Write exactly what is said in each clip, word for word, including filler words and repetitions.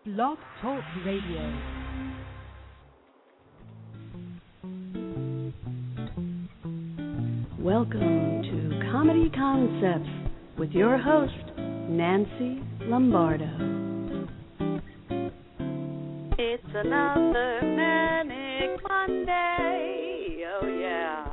Blog Talk Radio. Welcome to Comedy Concepts with your host, Nancy Lombardo. It's another Manic Monday. Oh, yeah.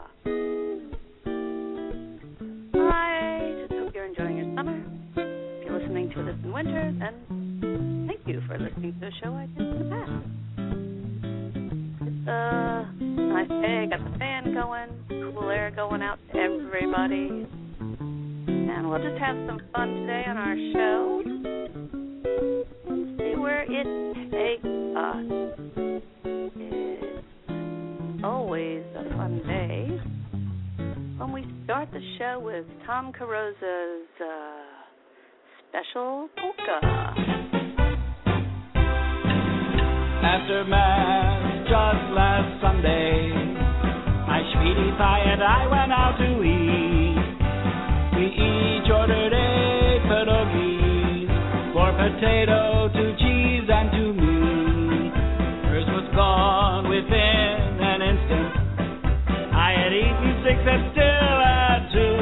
I just hope you're enjoying your summer. If you're listening to this in winter, then thank you for listening to a show I did in the past. It's a nice day. Got the fan going, cool air going out to everybody. And we'll just have some fun today on our show. Let's see where it takes us. It's always a fun day when we start the show with Tom Carosa's uh, special polka. After Mass just last Sunday, my sweetie pie and I went out to eat. We each ordered eight pierogies, four potato, two cheese, and two meat. Hers was gone within an instant. I had eaten six and still had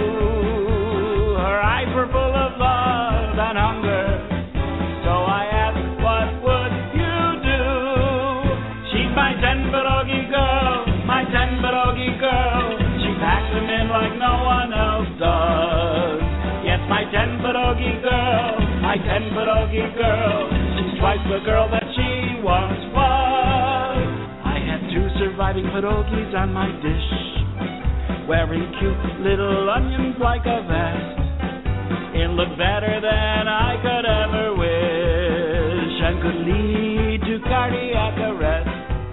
two. Her eyes were full of love and hunger, so I asked, what would you do? She's my ten pierogi girl, my ten pierogi girl. She packs them in like no one else does. Yes, my ten pierogi girl, my ten pierogi girl. She's twice the girl that she once was. I had two surviving pierogis on my dish, wearing cute little onions like a vest. It looked better than I could ever wish, and could lead to cardiac arrest.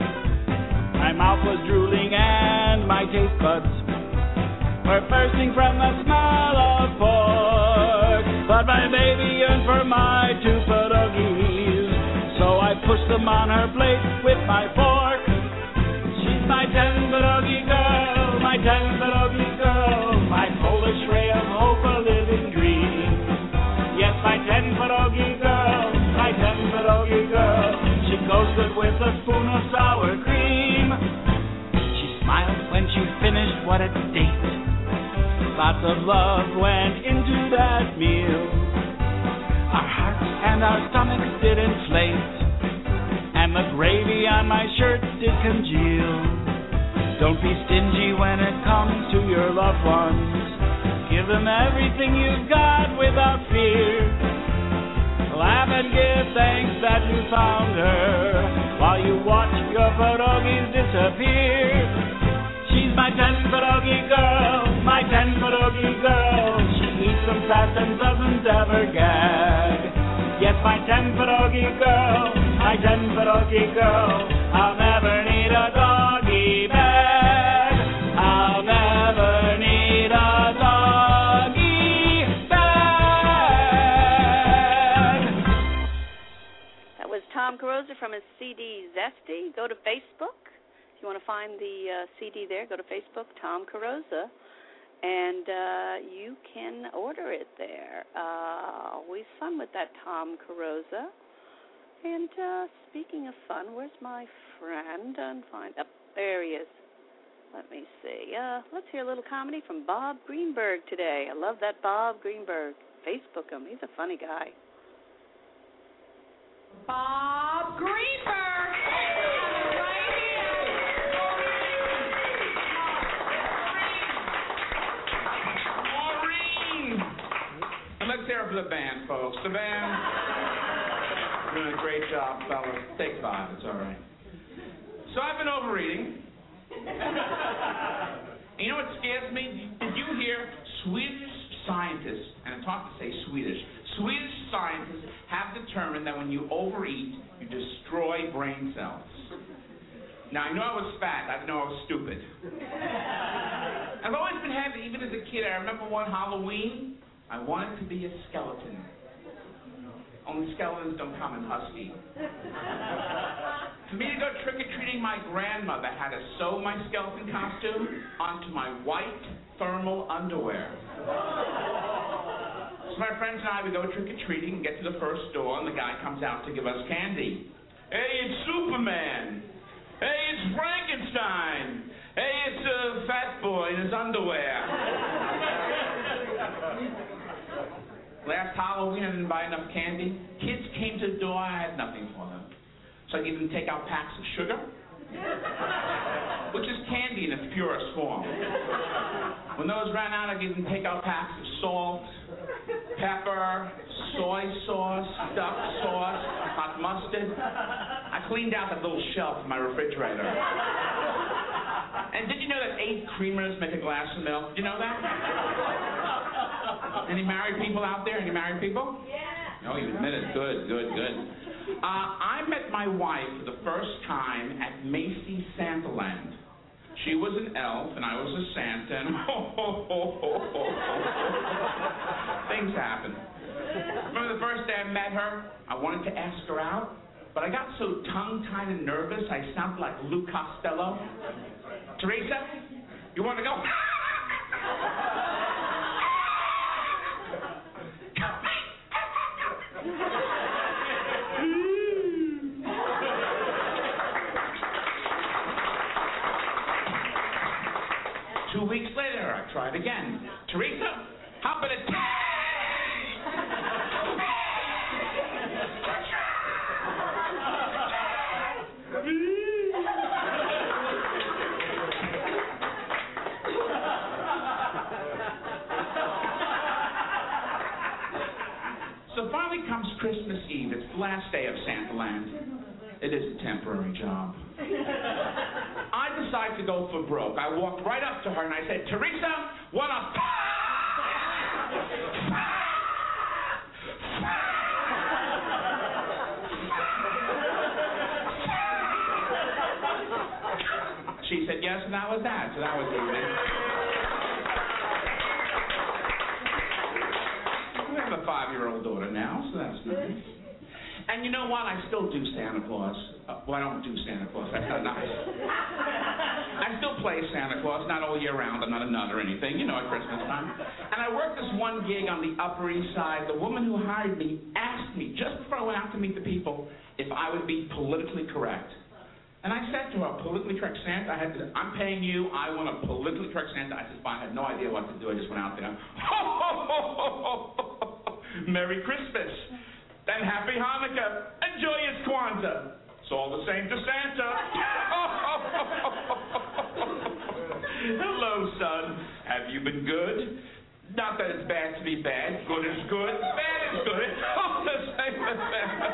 My mouth was drooling and my taste buds were bursting from the smell of pork. But my baby yearned for my two pierogies, so I pushed them on her plate with my fork. She's my ten pierogi girl, my ten pierogi girl, my Polish ray of hope, a living dream. Yes, my ten pierogi girl, my ten pierogi girl. She goes good with a spoon of sour cream. She smiled when she finished, what a date. Lots of love went into that meal. Our hearts and our stomachs did inflate, and the gravy on my shirt did congeal. Don't be stingy when it comes to your loved ones. Give them everything you've got without fear. Laugh and give thanks that you found her while you watch your pierogies disappear. She's my ten pierogi girl, my ten pierogi girl. She eats them fast and doesn't ever gag. Yes, my ten pierogi girl, my ten pierogi girl. I'll never need a doggy bag. I'll never need a doggy bag. That was Tom Carosa from his C D Zesty. Go to Facebook. If you want to find the uh, C D there, go to Facebook, Tom Carosa, and uh, you can order it there. Uh, always fun with that Tom Carosa. And uh, speaking of fun, where's my friend? And find up oh, there he is. Let me see. Uh, let's hear a little comedy from Bob Greenberg today. I love that Bob Greenberg. Facebook him. He's a funny guy. Bob Greenberg. Let's hear it for the band, folks. The band doing a great job, fellas. Take five, it's all right. So I've been overeating. And you know what scares me? Did you hear Swedish scientists, and I'm talking to say Swedish, Swedish scientists have determined that when you overeat, you destroy brain cells. Now, I know I was fat. I know I was stupid. I've always been happy, even as a kid. I remember one Halloween, I wanted to be a skeleton. Only skeletons don't come in husky. For me to go trick-or-treating, my grandmother had to sew my skeleton costume onto my white thermal underwear. my friends and I, we go trick-or-treating and get to the first door, and the guy comes out to give us candy. Hey, it's Superman. Hey, it's Frankenstein. Hey, it's a fat boy in his underwear. Last Halloween, I didn't buy enough candy. Kids came to the door, I had nothing for them. So I gave them take-out packs of sugar, which is candy in its purest form. When those ran out, I gave them take-out packs of salt, pepper, soy sauce, duck sauce, hot mustard. I cleaned out that little shelf in my refrigerator. And did you know that eight creamers make a glass of milk? Did you know that? Any married people out there? Any married people? Yeah. Oh, you admit it. Good, good, good. Uh, I met my wife for the first time at Macy's Santaland. She was an elf, and I was a Santa, and ho, ho, ho, ho, ho, ho. Things happen. Remember the first day I met her? I wanted to ask her out, but I got so tongue-tied and nervous, I sounded like Lou Costello. Teresa, you want to go? Two weeks later, I tried again. Teresa, hop in a So finally comes Christmas Eve. It's the last day of Santaland. It is a temporary job. I decided to go for broke. I walked right up to her and I said, Teresa, what up? She said yes, and that was that. So that was easy. We have a five-year-old daughter now, so that's nice. And you know what? I still do Santa Claus. Uh, well, I don't do Santa Claus. That's not nice. I still play Santa Claus, not all year round. I'm not a nut or anything, you know, at Christmas time. And I worked this one gig on the Upper East Side. The woman who hired me asked me, just before I went out to meet the people, if I would be politically correct. And I said to her, politically correct Santa? I had to, I'm paying you. I want a politically correct Santa. I said, fine. I had no idea what to do. I just went out there. Ho, ho, ho, ho, ho. Merry Christmas. Then Happy Hanukkah, and Joyous Kwanzaa. It's all the same to Santa. Hello, son. Have you been good? Not that it's bad to be bad. Good is good. Bad is good. It's all the same to Santa.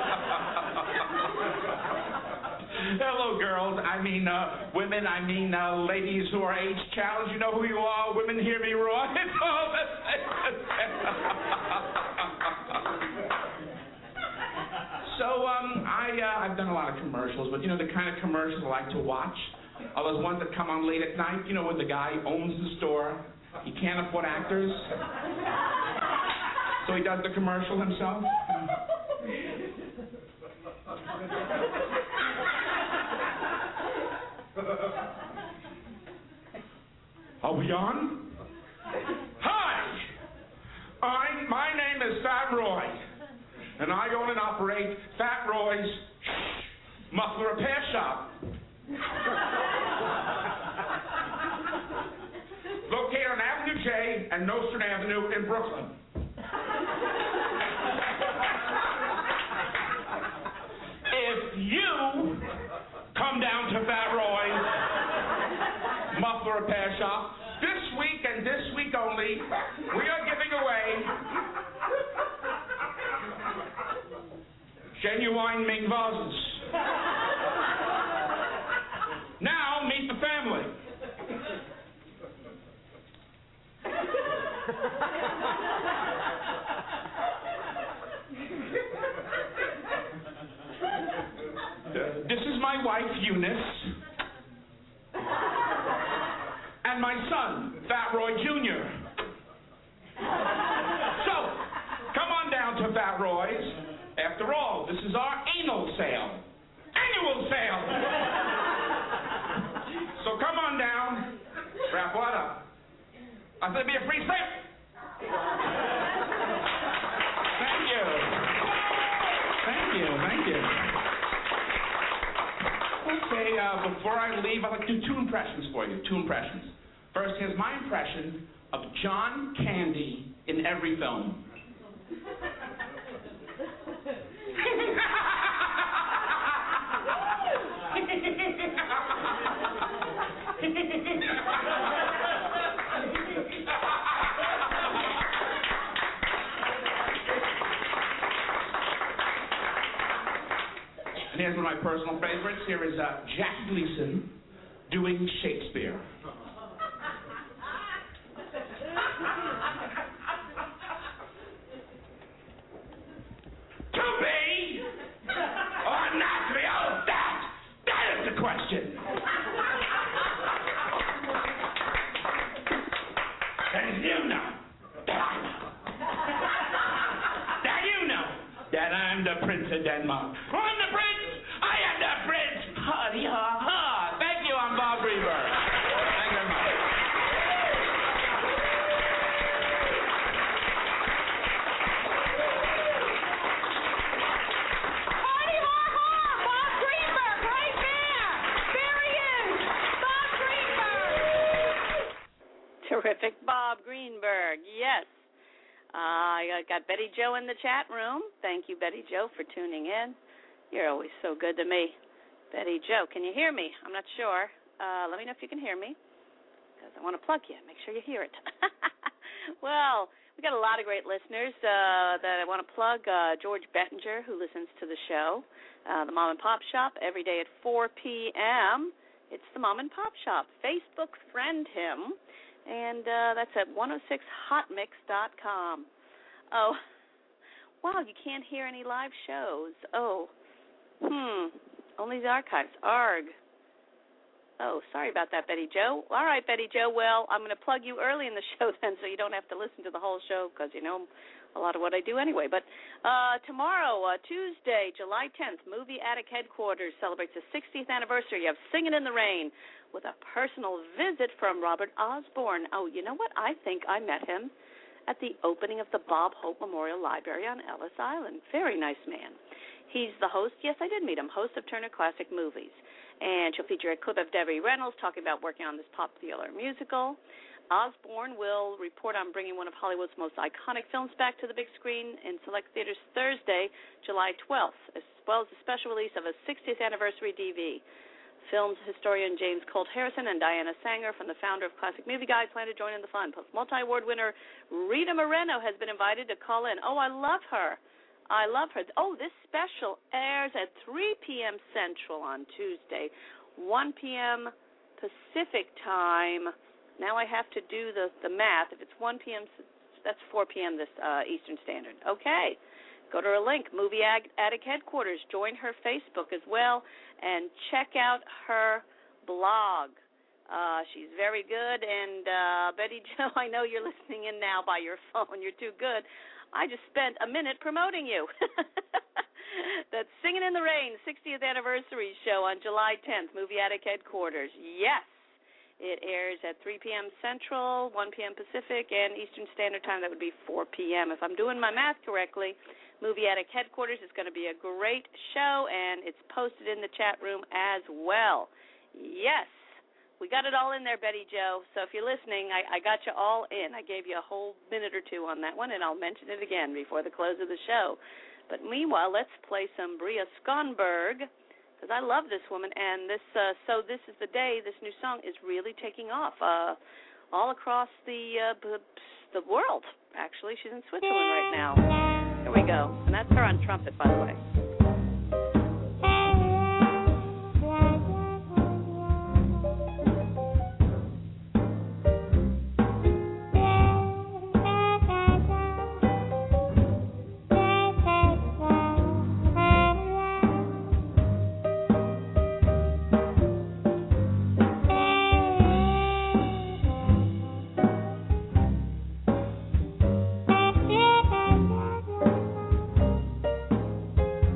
Hello, girls. I mean, uh, women. I mean, uh, ladies who are age challenged. You know who you are. Women, hear me roar. It's all the same to Santa. So, um, I, uh, I've done a lot of commercials, but you know the kind of commercials I like to watch? Are those ones that come on late at night, you know, when the guy owns the store, he can't afford actors, so he does the commercial himself? Are we on? Hi! I, my name is Fat Roy. And I own and operate Fat Roy's Muffler Repair Shop. Located on Avenue J and Nostrand Avenue in Brooklyn. If you come down to Fat Roy's Muffler Repair Shop, this week and this week only, we are giving away genuine mink vases. Now, meet the family. Uh, this is my wife, Eunice, and my son, Fat Roy Junior So, come on down to Fat Roy's. After all, this is our anal sale. Annual sale! So come on down. Wrap what up? I said it'd be a free sale. Thank you. Okay, uh, before I leave, I'd like to do two impressions for you. Two impressions. First, here's my impression of John Candy in every film. And here's one of my personal favorites. Here is uh, Jack Gleason doing Shakespeare. To be or not to be? Oh, that! That is the question. And you know that I know that you know that I'm the Prince of Denmark. I'm the Prince! I am the Prince! Huddy ha ha! Thank you, I'm Bob Greenberg. Thank you very much. Huddy ha ha! Bob Greenberg, right there! There he is! Bob Greenberg! Terrific, Bob Greenberg. Yes. Uh, I got Betty Jo in the chat room. Thank you, Betty Jo, for tuning in. You're always so good to me. Betty Jo, can you hear me? I'm not sure. Uh, let me know if you can hear me, because I want to plug you. Make sure you hear it. Well, we got a lot of great listeners uh, that I want to plug. Uh, George Bettinger, who listens to the show. Uh, the Mom and Pop Shop, every day at four p.m. It's the Mom and Pop Shop. Facebook friend him. And uh, that's at one oh six hot mix dot com. Oh, wow, you can't hear any live shows. Oh, hmm, only the archives. Arg. Oh, sorry about that, Betty Jo. All right, Betty Jo, well, I'm going to plug you early in the show then so you don't have to listen to the whole show because you know a lot of what I do anyway. But uh, tomorrow, uh, Tuesday, July tenth, Movie Attic Headquarters celebrates the sixtieth anniversary of Singin' in the Rain with a personal visit from Robert Osborne. Oh, you know what? I think I met him at the opening of the Bob Hope Memorial Library on Ellis Island. Very nice man. He's the host. Yes, I did meet him, host of Turner Classic Movies. And she'll feature a clip of Debbie Reynolds talking about working on this popular musical. Osborne will report on bringing one of Hollywood's most iconic films back to the big screen in select theaters Thursday, July twelfth, as well as a special release of a sixtieth anniversary D V D. Films historian James Colt Harrison and Diana Sanger from the founder of Classic Movie Guide plan to join in the fun. Plus, multi-award winner Rita Moreno has been invited to call in. Oh, I love her. I love her. Oh, this special airs at three p.m. Central on Tuesday, one p.m. Pacific time. Now I have to do the, the math. If it's one p.m., that's four p.m. this uh, Eastern Standard. Okay. Go to her link, Movie Attic Headquarters. Join her Facebook as well, and check out her blog. Uh, she's very good. And uh, Betty Jo, I know you're listening in now by your phone. You're too good. I just spent a minute promoting you. That's Singin' in the Rain, sixtieth anniversary show on July tenth, Movie Attic Headquarters. Yes. It airs at three p.m. Central, one p.m. Pacific, and Eastern Standard Time, that would be four p.m. If I'm doing my math correctly, Movie Attic Headquarters is going to be a great show, and it's posted in the chat room as well. Yes, we got it all in there, Betty Jo. So if you're listening, I, I got you all in. I gave you a whole minute or two on that one, and I'll mention it again before the close of the show. But meanwhile, let's play some Bria Skonberg, because I love this woman, and this uh, So This Is the Day, this new song is really taking off uh, all across the uh, b- the world, actually. She's in Switzerland right now. Here we go. And that's her on trumpet, by the way. Thank you.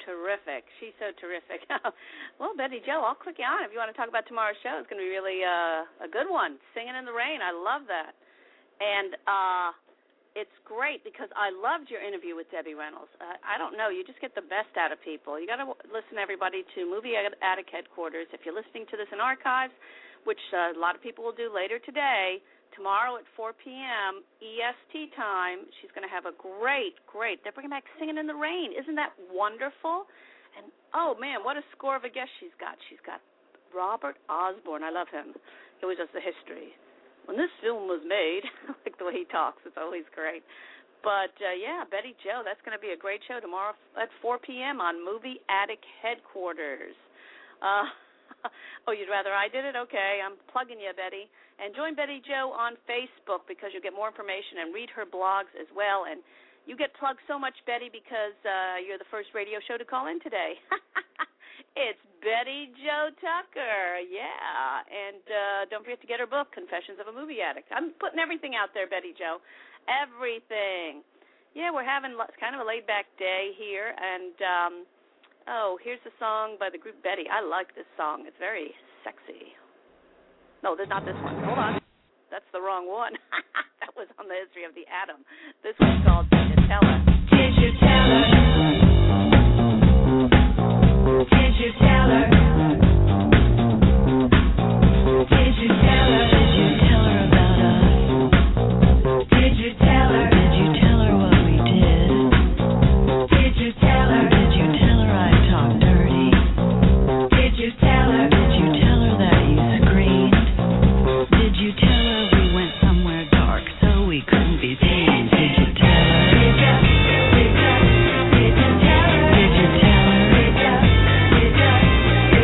terrific. She's so terrific. Well, Betty Jo, I'll click you on if you want to talk about tomorrow's show. It's going to be really uh, a good one. Singing in the Rain. I love that. And uh, it's great because I loved your interview with Debbie Reynolds. Uh, I don't know. You just get the best out of people. You got to listen, everybody, to Movie Attic Headquarters. If you're listening to this in archives, which uh, a lot of people will do later today, tomorrow at four p.m. E S T time, she's going to have a great, great, they're bringing back Singing in the Rain. Isn't that wonderful? And, oh, man, what a score of a guest she's got. She's got Robert Osborne. I love him. He always does the history. When this film was made, I like the way he talks. It's always great. But, uh, yeah, Betty Jo, that's going to be a great show tomorrow at four p.m. on Movie Attic Headquarters. Uh Oh, you'd rather I did it? Okay, I'm plugging you, Betty. And join Betty Jo on Facebook because you'll get more information and read her blogs as well. And you get plugged so much, Betty, because uh, you're the first radio show to call in today. It's Betty Jo Tucker, yeah. And uh, don't forget to get her book, Confessions of a Movie Addict. I'm putting everything out there, Betty Jo, everything. Yeah, we're having kind of a laid-back day here, and um, oh, here's a song by the group Betty. I like this song. It's very sexy. No, there's not this one. Hold on. That's the wrong one. That was on the History of the Atom. This one's called Did You Tell Her? Did you tell her? Did you tell her? Did you tell her? Did you tell her about us? Did you tell her? Did you tell her what we did? Did you tell her? Did you tell her I talked dirty? Did you tell her? Did you tell her that you screamed? Did you tell her we went somewhere dark so we couldn't be seen? Did you tell her? Did you? Did you? Did you tell her? Did you tell her? Did you? Did you?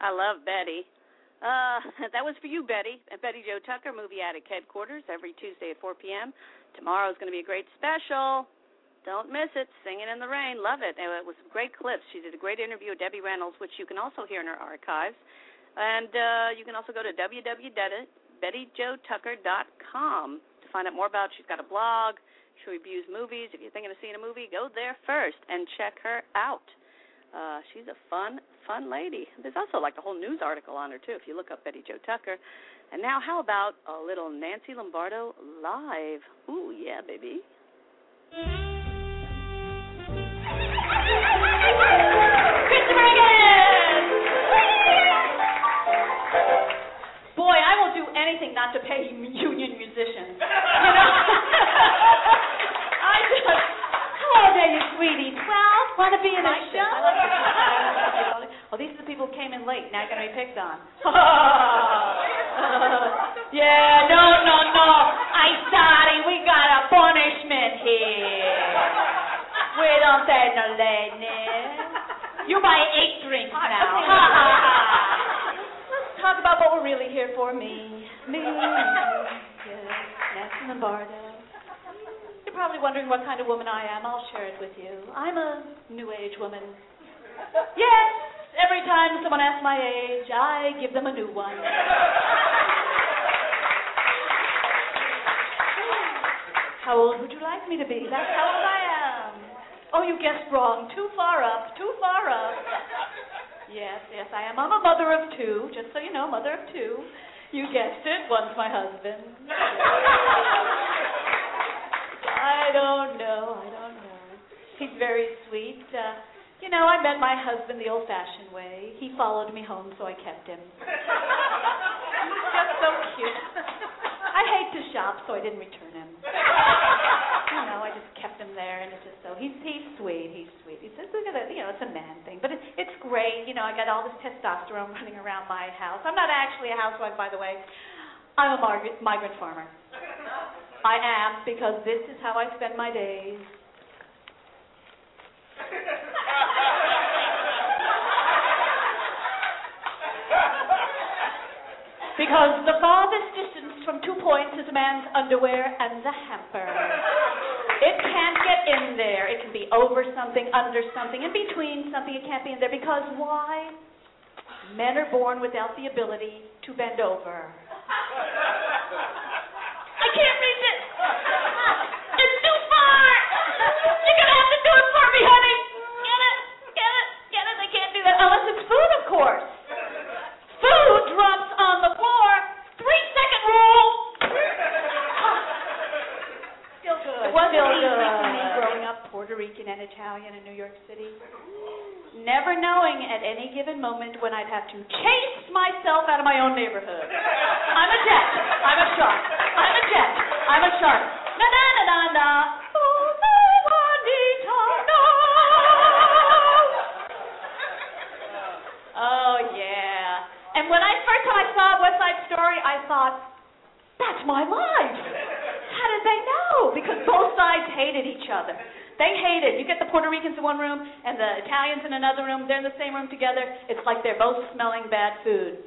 I love Betty. Uh, that was for you, Betty. At Betty Jo Tucker, Movie Addict Headquarters, every Tuesday at four p.m. Tomorrow's going to be a great special. Don't miss it. Singing in the Rain. Love it. It was some great clips. She did a great interview with Debbie Reynolds, which you can also hear in her archives. And uh, you can also go to w w w dot betty jo tucker dot com to find out more about it. She's got a blog. She reviews movies. If you're thinking of seeing a movie, go there first and check her out. Uh, she's a fun, fun lady. There's also like a whole news article on her, too, if you look up Betty Jo Tucker. And now how about a little Nancy Lombardo live? Ooh, yeah, baby. Christopher Higgins! Boy, I will do anything not to pay union musicians. You know? I just, how old are you, sweetie? twelve? Want to be in a show? Oh, these are the people who came in late. Now you're going to be picked on. Yeah, no, no, no. I'm sorry. We got a punishment here. We don't take no lateness. You buy eight drinks now. Let's talk about what we're really here for. Me. Me. Yes. Nancy Lombardo. You're probably wondering what kind of woman I am. I'll share it with you. I'm a new age woman. Yes. Every time someone asks my age, I give them a new one. How old would you like me to be? That's how old I am. Oh, you guessed wrong. Too far up. Too far up. Yes, yes, I am. I'm a mother of two. Just so you know, mother of two. You guessed it. One's my husband. I don't know. I don't know. He's very sweet. Uh, you know, I met my husband the old-fashioned way. He followed me home, so I kept him. He's just so cute. I hate to shop, so I didn't return him. You know, I just kept him there, and it's just so he's he's sweet. He's sweet. He says, "Look at that. You know, it's a man thing, but it, it's great. You know, I got all this testosterone running around my house. I'm not actually a housewife, by the way. I'm a migrant migrant farmer. I am because this is how I spend my days." Because the farthest distance from two points is a man's underwear and the hamper. It can't get in there. It can be over something, under something, in between something. It can't be in there because why? Men are born without the ability to bend over. I can't reach it. It's too far. You're going to have to do it for me, honey. Get it, get it, get it. I can't do that unless it's food, of course. Food drops on the floor. Three-second rule. Still good. It was still good. For me growing up Puerto Rican and Italian in New York City. Never knowing at any given moment when I'd have to chase myself out of my own neighborhood. I'm a jet. I'm a shark. I'm a jet. I'm a shark. Na na na na na. Oh, no, Juanita, no. Oh yeah. And when I first time I saw West Side Story, I thought, that's my life. How did they know? Because both sides hated each other. They hated. You get the Puerto Ricans in one room and the Italians in another room. They're in the same room together. It's like they're both smelling bad food.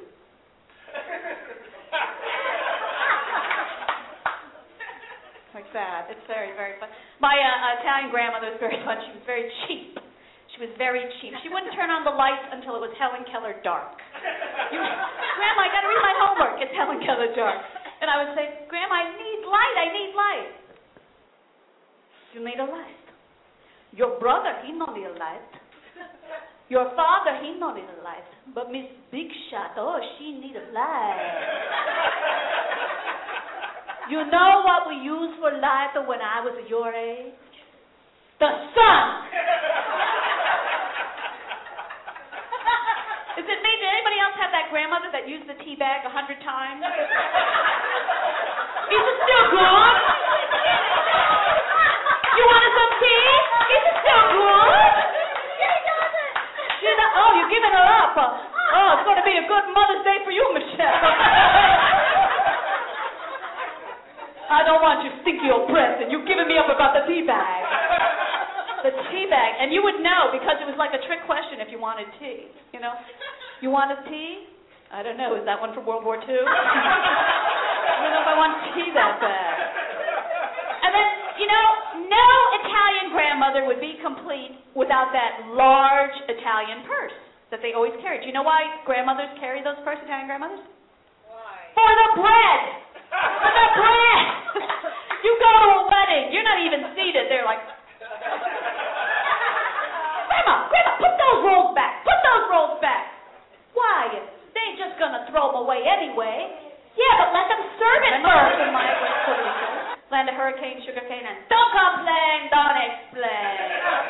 Like that. It's very, very fun. My uh, Italian grandmother was very fun. She was very cheap. She was very cheap. She wouldn't turn on the lights until it was Helen Keller dark. You, Grandma, I got to read my homework. It's Helen Keller dark. And I would say, Grandma, I need light. I need light. You need a light. Your brother, he not need a light. Your father, he not need a light. But Miss Big Shot, oh, she need a light. You know what we used for light when I was your age? The sun. Is it me? Did anybody else have that grandmother that used the tea bag a hundred times? Is it still good? You wanted some tea? Is it still good? She doesn't. She doesn't. Oh, you're giving her up. Oh, it's going to be a good Mother's Day for you, Michelle. I don't want you stinky old breath, and you're giving me up about the tea bag. The tea bag. And you would know because it was like a trick question if you wanted tea, you know. You want a tea? I don't know. Is that one from World War Two? I don't know if I want tea that bad. And then, you know, no Italian grandmother would be complete without that large Italian purse that they always carried. Do you know why grandmothers carry those purses, Italian grandmothers? Why? For the bread. For the bread. You go to a wedding. You're not even seated. They're like, Grandma, Grandma, put those rolls back. Put those rolls back. Why? They ain't just going to throw them away anyway. Yeah, but let them serve it first. In my land of hurricane, sugar cane, and don't complain, don't explain.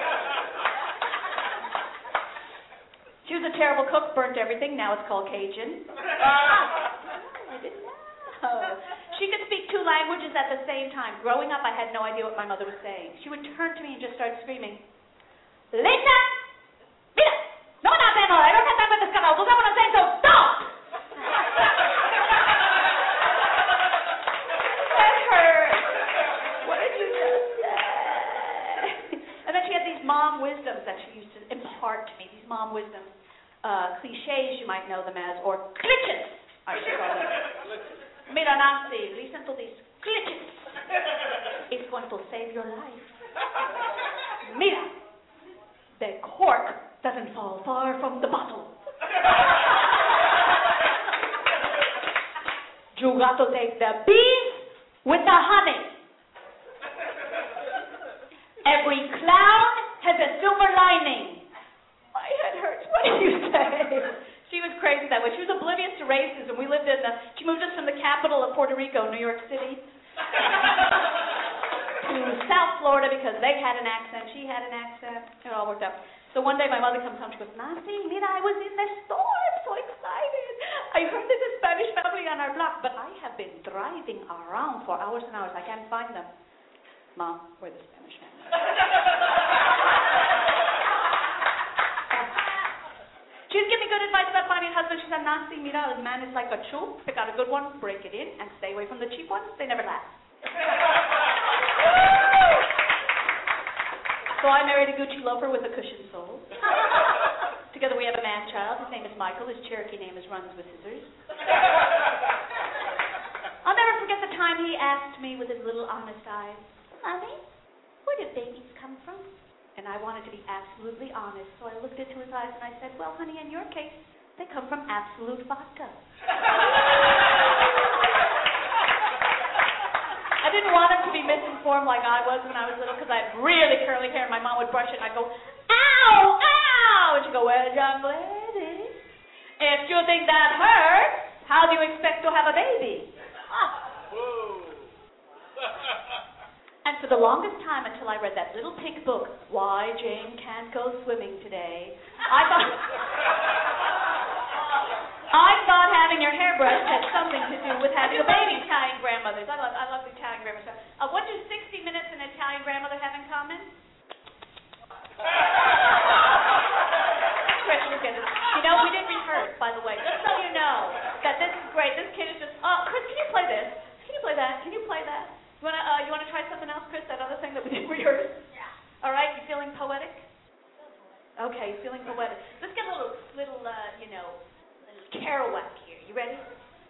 She was a terrible cook, burnt everything. Now it's called Cajun. I didn't know. She could speak two languages at the same time. Growing up, I had no idea what my mother was saying. She would turn to me and just start screaming, Lisa! Mira! No, no, no, I don't have time for this canal. Tú sabes what I'm saying, so stop! That hurt. What did you just say? And then she had these mom wisdoms that she used to impart to me, these mom wisdoms. Uh, cliches, you might know them as, or glitches, I should call them. Mira, Nancy, listen to these glitches. It's going to save your life. Mira, the cork doesn't fall far from the bottle. You got to take the bees with the honey. Every clown has a silver lining. My head hurts. What did you say? She was crazy that way. She was oblivious to racism. We lived in the, she moved us from the capital of Puerto Rico, New York City, to South Florida because they had an accent. She had an accent. It all worked out. So one day my mother comes home. She goes, Nancy, mira, I was in the store. I'm so excited. I heard there's a Spanish family on our block, but I have been driving around for hours and hours. I can't find them. Mom, we're the Spanish family. She was giving me good advice about finding a husband. She said, Nancy, mira, a man is like a shoe. Pick out a good one, break it in, and stay away from the cheap ones. They never last. So I married a Gucci loafer with a cushioned sole. Together we have a man-child. His name is Michael. His Cherokee name is Runs with Scissors. I'll never forget the time he asked me with his little honest eyes, Mommy, where do babies come from? And I wanted to be absolutely honest, so I looked into his eyes and I said, well, honey, in your case, they come from Absolute vodka. I didn't want him to be misinformed like I was when I was little because I had really curly hair and my mom would brush it and I'd go, ow, ow! And she'd go, well, young lady, if you think that hurts, how do you expect to have a baby? Ah. And for the longest time, until I read that little pink book, Why Jane Can't Go Swimming Today, I thought I thought having your hair brushed had something to do with having a baby. Italian grandmothers. I love I love the Italian grandmothers. Uh, what do sixty minutes an Italian grandmother have in common? Chris, look at it. You know, we didn't rehearse, by the way. Just so you know that this is great. This kid is just, oh, Chris, can you play this? Can you play that? Can you play that? You wanna uh, you wanna try something else, Chris? That other thing that we did rehearse? Yeah. All right. You feeling poetic? Okay, feeling poetic. Let's get a little little uh, you know, little Kerouac here. You ready?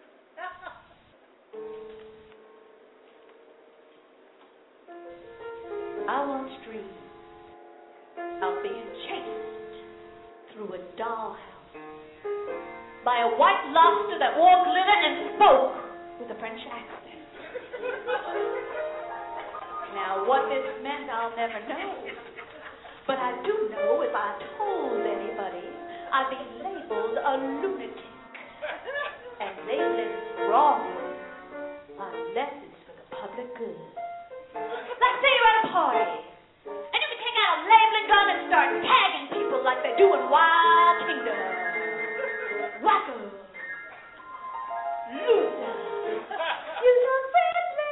I once dreamed of being chased through a dollhouse by a white lobster that wore glitter and spoke with a French accent. Now, what this meant, I'll never know. But I do know if I told anybody, I'd be labeled a lunatic. And labeling is wrong unless it's for the public good. Let's say you're at a party, and you can take out a labeling gun and start tagging people like they do in Wild Kingdom. Wacko. Loser. You look friendly.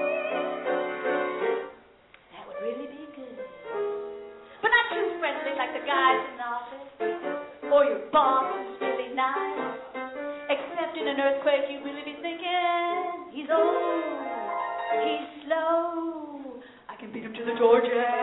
That would really be good. But not too friendly like the guys in the office. Or your boss who's really nice. Except in an earthquake you'd really be thinking, he's old, he's slow, I can beat him to the door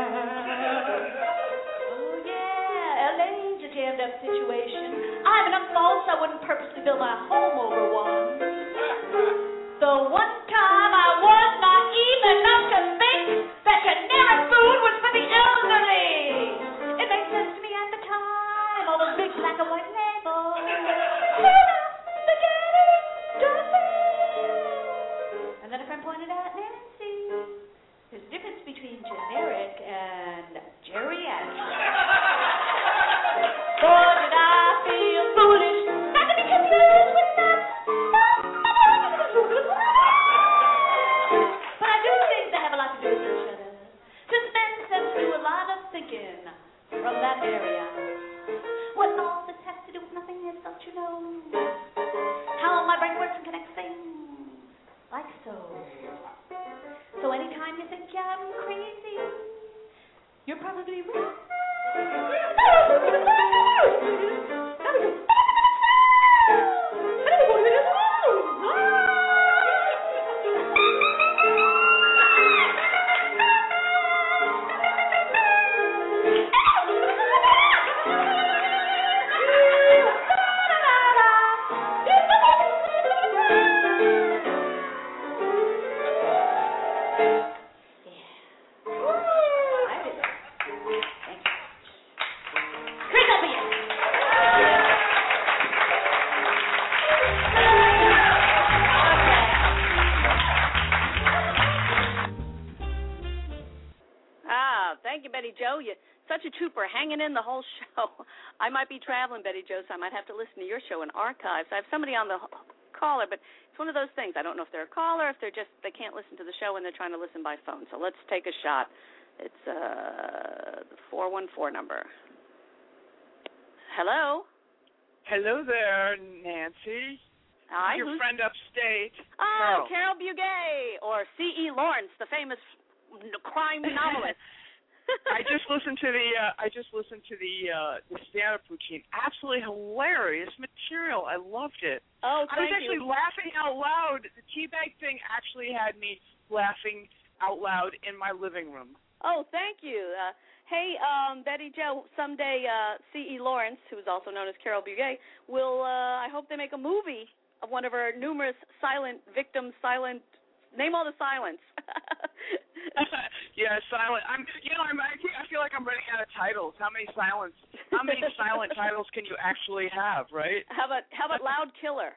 jam. Oh yeah, L A's a jammed up situation. I have enough faults, I wouldn't purposely build my home over one. The one time I was naive enough to think that generic food was for the elderly. It made sense to me at the time, all those big black and white labels. Spaghetti, dressing. And then a friend pointed out, Nancy, there's a difference between generic and geriatric. Boy, did I feel foolish not to be confused with that. But I do think they have a lot to do with each other. Since men tend to do a lot of thinking from that area. What all this has to do with nothing is, don't you know? How my brain works and connects things like so. So anytime you think I'm crazy, you're probably right. Betty Jo, you're such a trooper, hanging in the whole show. I might be traveling, Betty Jo, so I might have to listen to your show in archives. I have somebody on the caller, but it's one of those things. I don't know if they're a caller, if they're just they can't listen to the show and they're trying to listen by phone. So let's take a shot. It's uh, the four one four number. Hello. Hello there, Nancy. Hi. Your who's... friend upstate. Oh, Carol, Carol Bugay, or C E Lawrence, the famous crime novelist. I just listened to the uh, I just listened to the uh, the stand-up routine. Absolutely hilarious material. I loved it. Oh, I was thank actually you. laughing out loud. The teabag thing actually had me laughing out loud in my living room. Oh, thank you. Uh, hey, um, Betty Jo, someday uh, C E Lawrence, who is also known as Carol Bugay, will, uh, I hope they make a movie of one of her numerous silent victims, silent, name all the silence. Yeah, silent. I'm, you know, I'm, I feel like I'm running out of titles. How many silence? How many silent titles can you actually have, right? How about how about Loud Killer?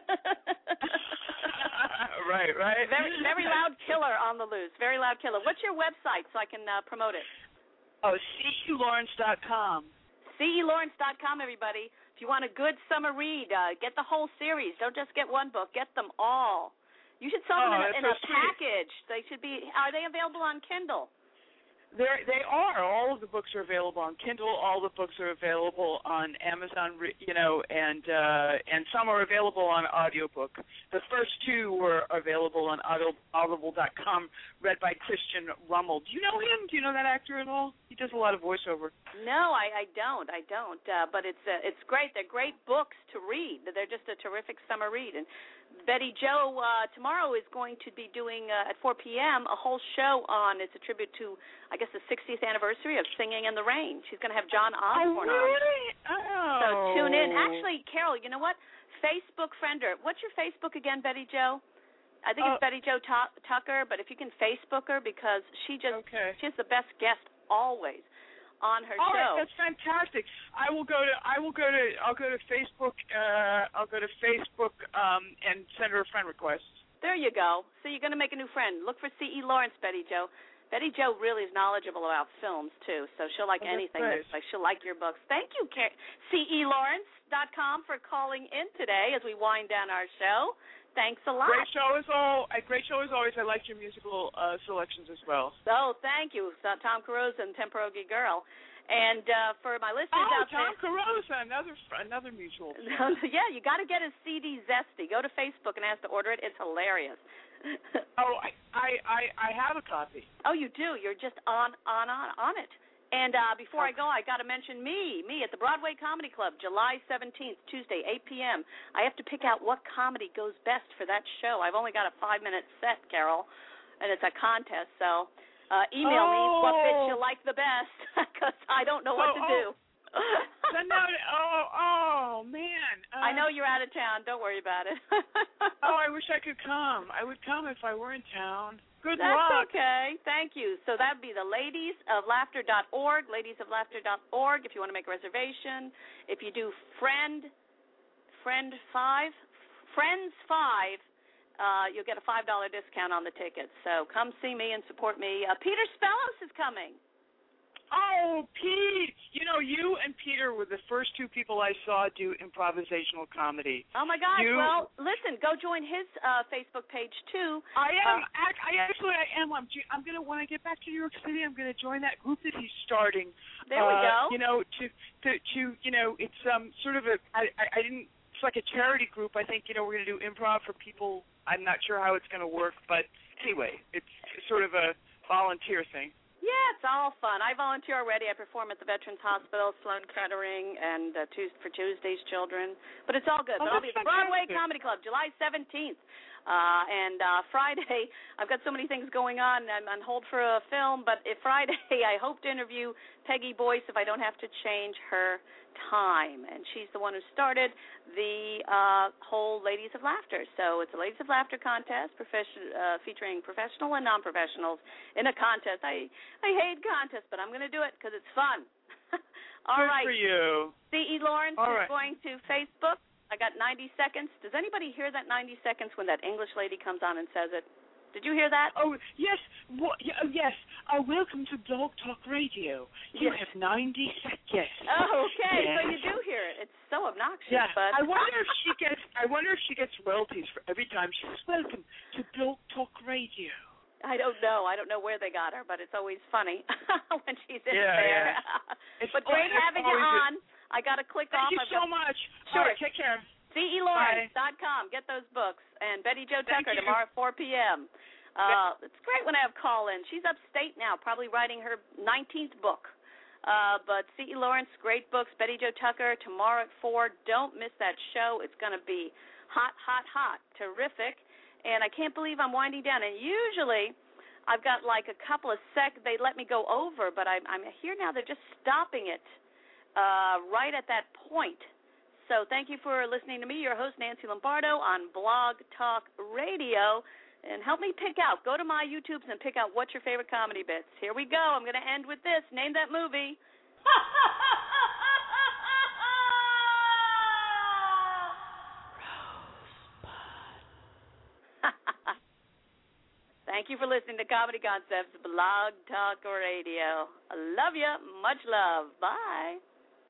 Right, right. Very, very loud killer on the loose. Very loud killer. What's your website so I can uh, promote it? Oh, C E Lawrence dot com. C E Lawrence dot com, everybody. If you want a good summer read, uh, get the whole series. Don't just get one book. Get them all. You should sell them oh, in a, in so a package. They should be. Are they available on Kindle? They're, they are. All of the books are available on Kindle. All the books are available on Amazon, you know, and uh, and some are available on audiobook. The first two were available on audible dot com, read by Christian Rummel. Do you know him? Do you know that actor at all? He does a lot of voiceover. No, I, I don't. I don't. Uh, but it's uh, it's great. They're great books to read. They're just a terrific summer read. And Betty Jo uh, tomorrow is going to be doing uh, at four p.m. a whole show on. It's a tribute to, I guess, the sixtieth anniversary of Singing in the Rain. She's going to have John Osborne oh, really? on. Oh. So tune in. Actually, Carol, you know what? Facebook friender. What's your Facebook again, Betty Jo? I think oh. it's Betty Jo T- Tucker. But if you can Facebook her, because she just okay. she has the best guest always on her All show. right, that's fantastic. I will go to I will go to I'll go to Facebook uh, I'll go to Facebook um, and send her a friend request. There you go. So you're going to make a new friend. Look for C E Lawrence, Betty Jo. Betty Jo really is knowledgeable about films too, so she'll like oh, anything. That's like she'll like your books. Thank you, C E Lawrence dot com, for calling in today as we wind down our show. Thanks a lot. Great show as all. Great show as always. I liked your musical uh, selections as well. So thank you, so, Tom Carosa and Temperogi Girl. And uh, for my listeners oh, out Tom there, Carosa, another another mutual. Yeah, you got to get his C D Zesty. Go to Facebook and ask to order it. It's hilarious. oh, I, I I I have a copy. Oh, you do. You're just on on on on it. And uh, before okay. I go, I got to mention me, me at the Broadway Comedy Club, July seventeenth, Tuesday, eight p.m. I have to pick out what comedy goes best for that show. I've only got a five-minute set, Carol, and it's a contest. So uh, email oh. me what bits you like the best, because I don't know what oh, to do. oh. Send out, oh, oh, man. Uh, I know you're out of town. Don't worry about it. Oh, I wish I could come. I would come if I were in town. Good That's luck. okay. Thank you. So that would be the ladies of laughter dot org, ladies of laughter dot org, if you want to make a reservation. If you do friend, friend five, friends five, uh, you'll get a five dollar discount on the tickets. So come see me and support me. Uh, Peter Spellos is coming. Oh, Pete! You know, you and Peter were the first two people I saw do improvisational comedy. Oh, my gosh. You, well, listen, go join his uh, Facebook page, too. I am. Uh, I, I actually, I am. I'm, I'm going to, when I get back to New York City, I'm going to join that group that he's starting. There we uh, go. You know, to, to, to, you know, it's um sort of a, I, I, I didn't, it's like a charity group. I think, you know, we're going to do improv for people. I'm not sure how it's going to work, but anyway, it's sort of a volunteer thing. Yeah, it's all fun. I volunteer already. I perform at the Veterans Hospital, Sloan Kettering, and uh, Tues- for Tuesday's Children. But it's all good. Oh, but I'll be at the fantastic. Broadway Comedy Club July seventeenth. Uh, and uh, Friday, I've got so many things going on. I'm on hold for a film, but if Friday, I hope to interview Peggy Boyce if I don't have to change her time. And she's the one who started the uh, whole Ladies of Laughter. So it's a Ladies of Laughter contest profession, uh, featuring professional and non-professionals in a contest. I, I hate contests, but I'm going to do it because it's fun. All Good right. for you. C E. Lawrence All is right. going to Facebook. I got ninety seconds. Does anybody hear that ninety seconds when that English lady comes on and says it? Did you hear that? Oh, yes. What, yeah, oh, yes. Uh, welcome to Blog Talk Radio. You Yes. have ninety seconds. Oh, okay. Yes. So you do hear it. It's so obnoxious. Yeah. But I wonder if she gets. I wonder if she gets royalties for every time she says, "Welcome to Blog Talk Radio." I don't know. I don't know where they got her, but it's always funny when she's in Yeah, there. yeah. It's But great al- it's having you always on. I got to click Thank off. you I've so got much. Sure. All right, take care. C E Lawrence dot com. Get those books. And Betty Jo Thank Tucker you. tomorrow at four p.m. Uh, it's great when I have call-in. She's upstate now, probably writing her nineteenth book. Uh, but C E Lawrence, great books. Betty Jo Tucker tomorrow at four. Don't miss that show. It's going to be hot, hot, hot. Terrific. And I can't believe I'm winding down. And usually I've got like a couple of sec. They let me go over, but I'm, I'm here now. They're just stopping it uh, right at that point. So thank you for listening to me, your host, Nancy Lombardo, on Blog Talk Radio. And help me pick out. Go to my YouTubes and pick out what's your favorite comedy bits. Here we go. I'm going to end with this. Name that movie. Thank you for listening to Comedy Concepts Blog Talk Radio. I love you. Much love. Bye.